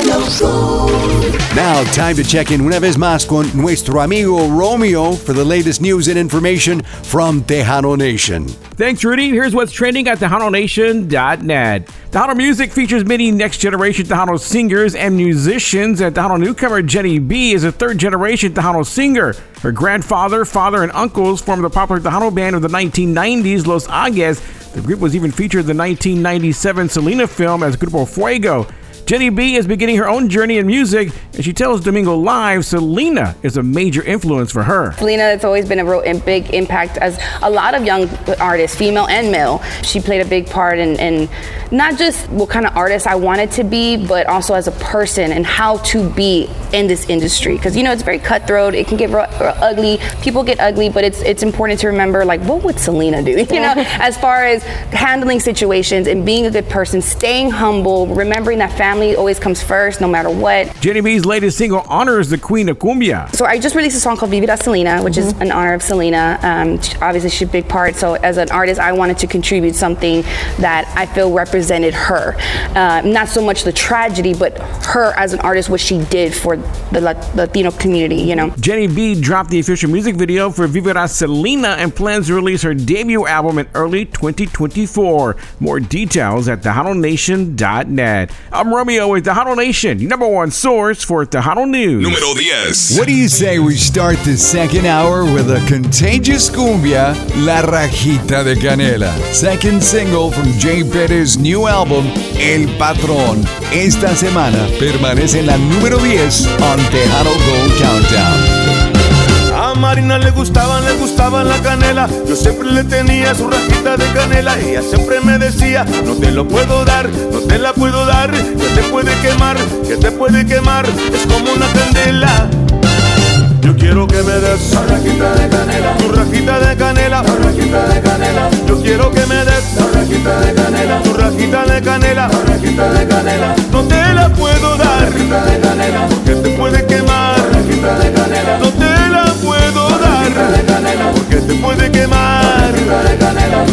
Now, time to check in una vez más con nuestro amigo Romeo for the latest news and information from Tejano Nation. Thanks, Rudy. Here's what's trending at TejanoNation.net. Tejano Music features many next-generation Tejano singers and musicians, and Tejano newcomer Jenny B is a third-generation Tejano singer. Her grandfather, father, and uncles formed the popular Tejano band of the 1990s, Los Agues. The group was even featured in the 1997 Selena film as Grupo Fuego. Jenny B is beginning her own journey in music, and she tells Domingo Live Selena is a major influence for her. Selena has always been a real big impact as a lot of young artists, female and male. She played a big part in not just what kind of artist I wanted to be, but also as a person and how to be in this industry. Because, you know, it's very cutthroat. It can get real ugly. People get ugly, but it's important to remember, like, what would Selena do? You know, as far as handling situations and being a good person, staying humble, remembering that family always comes first, no matter what. Jenny B's latest single honors the queen of cumbia. So I just released a song called Vivir Selena, which is in honor of Selena. Obviously, she's a big part. So as an artist, I wanted to contribute something that I feel represented her. Not so much the tragedy, but her as an artist, what she did for the Latino community, you know. Jenny B dropped the official music video for Vivir Selena and plans to release her debut album in early 2024. More details at TejanoNation.net. I'm Romeo with Tejano Nation, your number one source for Tejano News. Número 10. What do you say we start the second hour with a contagious cumbia, La Rajita de Canela? Second single from Jay Perez's new album, El Patrón. Esta semana permanece en la número 10 on Tejano Gold Countdown. A Marina le gustaba la canela. Yo siempre le tenía su rajita de canela. Ella siempre me decía, no te lo puedo dar, no te la puedo dar, que te puede quemar, que te puede quemar. Es como una candela. Yo quiero que me des la rajita de canela, tu rajita de canela, la rajita de canela. Yo quiero que me des la rajita de canela, tu rajita de canela, la rajita de canela. No te la puedo dar, la rajita de canela, porque te puede quemar, la rajita de canela. No te la puedo dar, la rajita de canela, porque te puede quemar, la rajita de canela.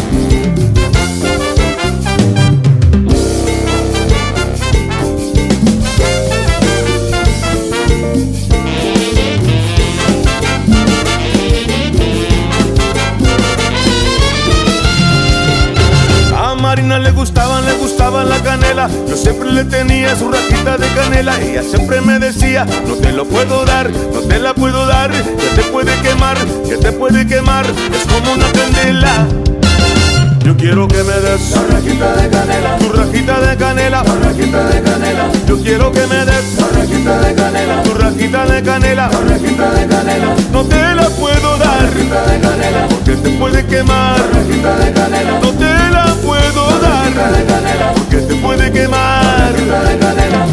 Marina le gustaba la canela. Yo siempre le tenía su rajita de canela. Ella siempre me decía, no te lo puedo dar, no te la puedo dar, que te puede quemar, que te puede quemar. Es como una candela. Yo quiero que me des la rajita de canela, tu rajita de canela, la rajita de canela. Yo quiero que me des la rajita de canela, tu rajita de canela, la rajita de canela. No te la puedo dar, la rajita de canela, porque te puede quemar, la rajita de canela. No te la puedo dar, la rajita de canela, porque te puede quemar, la rajita de canela.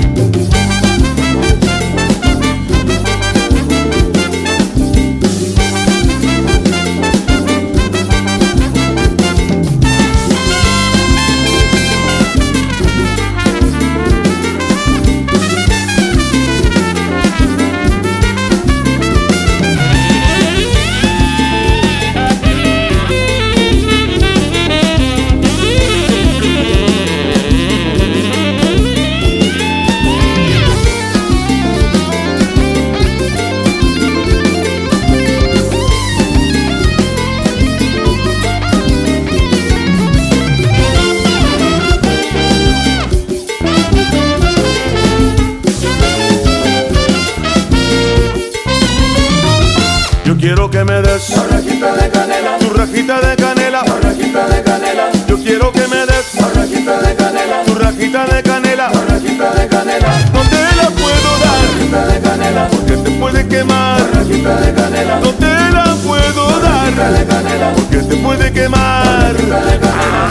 Quiero que me des la rajita de canela, tu rajita de canela, la rajita de canela. Yo quiero que me des la rajita de canela, tu rajita de canela, la rajita de canela. No te la puedo dar, la rajita de canela, porque te puede quemar, la rajita de canela. No te la puedo dar, la rajita de canela, porque te puede quemar, la rajita de canela.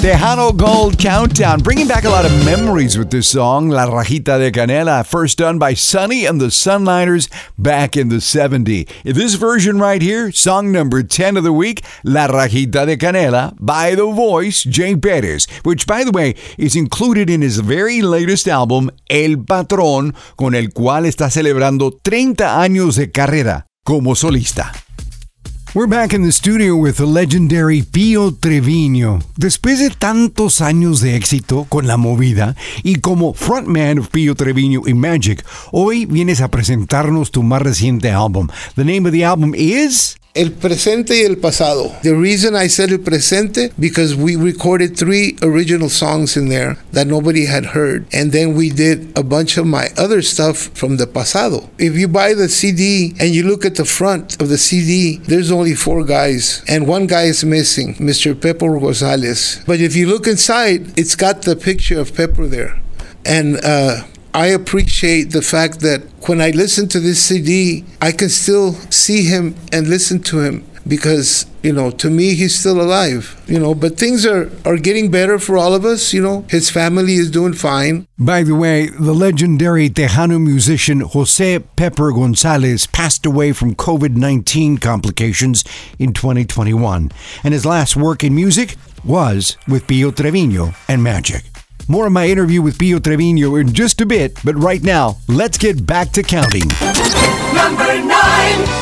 Tejano Gold Countdown, bringing back a lot of memories with this song, La Rajita de Canela, first done by Sonny and the Sunliners back in the 70s. This version right here, song number 10 of the week, La Rajita de Canela, by the voice, Jay Perez, which, by the way, is included in his very latest album, El Patrón, con el cual está celebrando 30 años de carrera como solista. We're back in the studio with the legendary Pío Treviño. Después de tantos años de éxito con la movida y como frontman of Pío Treviño y Magic, hoy vienes a presentarnos tu más reciente álbum. The name of the album is... El presente y el pasado. The reason I said el presente, because we recorded 3 original songs in there that nobody had heard. And then we did a bunch of my other stuff from the pasado. If you buy the CD and you look at the front of the CD, there's only 4 guys. And 1 guy is missing, Mr. Pepper Gonzalez. But if you look inside, it's got the picture of Pepper there. And I appreciate the fact that when I listen to this CD, I can still see him and listen to him because, to me, he's still alive, but things are getting better for all of us, his family is doing fine. By the way, the legendary Tejano musician Jose Pepper Gonzalez passed away from COVID-19 complications in 2021, and his last work in music was with Pío Treviño and Magic. More of my interview with Pío Treviño in just a bit, but right now, let's get back to counting. Number 9.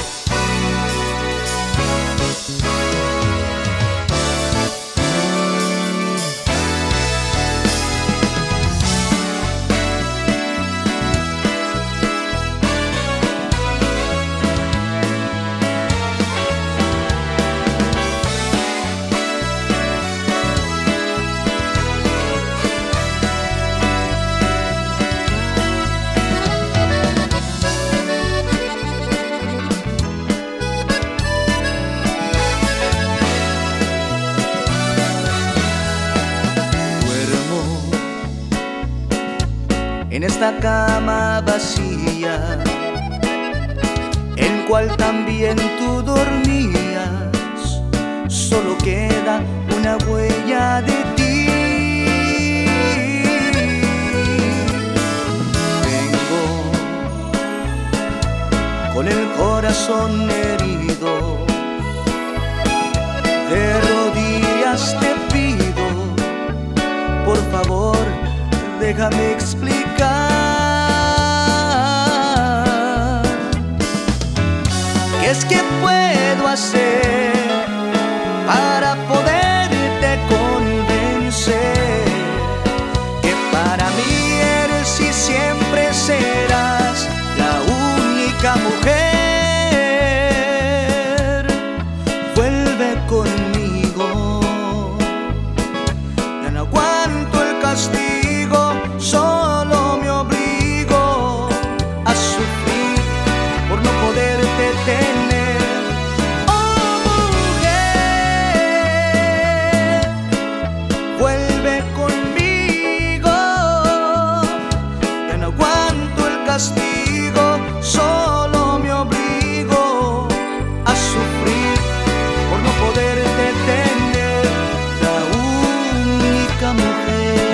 En esta cama vacía, en cual también tú dormías, solo queda una huella de ti. Vengo con el corazón herido, de rodillas te pido, por favor, déjame explicar. ¿Qué es que puedo hacer para poderte convencer? Que para mí eres y siempre serás la única mujer. Vuelve conmigo, ya no aguanto el castigo. Solo me obligo a sufrir por no poderte tener. Oh, mujer, vuelve conmigo. Ya no aguanto el castigo. Solo me obligo a sufrir por no poderte tener. La única mujer.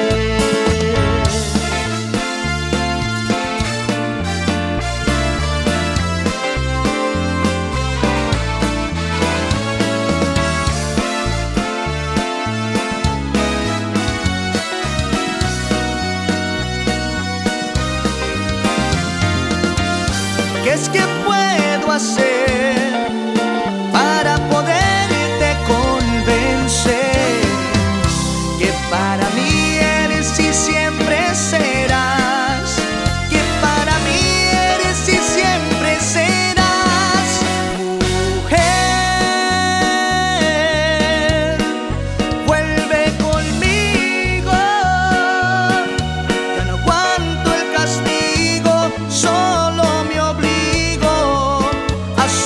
¿Qué es que puedo hacer para poderte convencer? Que para mí eres y siempre serás. Que para mí eres y siempre serás. Mujer, vuelve conmigo. Ya no aguanto el castigo. Solo me obligo a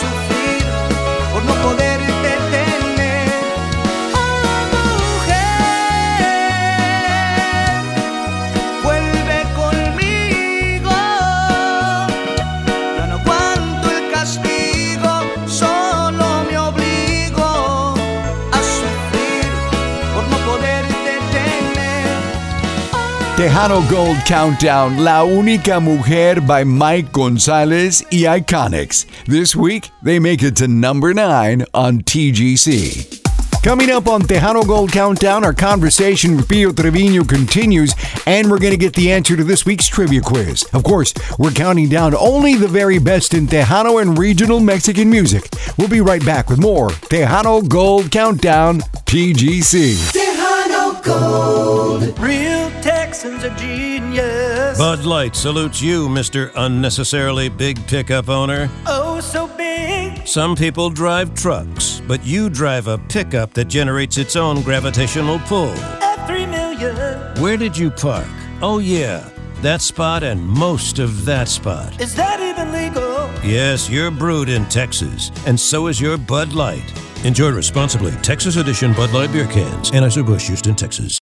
Tejano Gold Countdown, La Única Mujer by Mike Gonzalez y Iconics. This week, they make it to number 9 on TGC. Coming up on Tejano Gold Countdown, our conversation with Pio Trevino continues, and we're going to get the answer to this week's trivia quiz. Of course, we're counting down only the very best in Tejano and regional Mexican music. We'll be right back with more Tejano Gold Countdown, TGC. Tejano Gold. Real Texans are genius. Bud Light salutes you, Mr. Unnecessarily Big Pickup Owner. Oh, so big. Some people drive trucks, but you drive a pickup that generates its own gravitational pull. At 3 million. Where did you park? Oh, yeah, that spot and most of that spot. Is that even legal? Yes, you're brewed in Texas, and so is your Bud Light. Enjoy responsibly. Texas Edition Bud Light beer cans. Anheuser-Busch, Houston, Texas.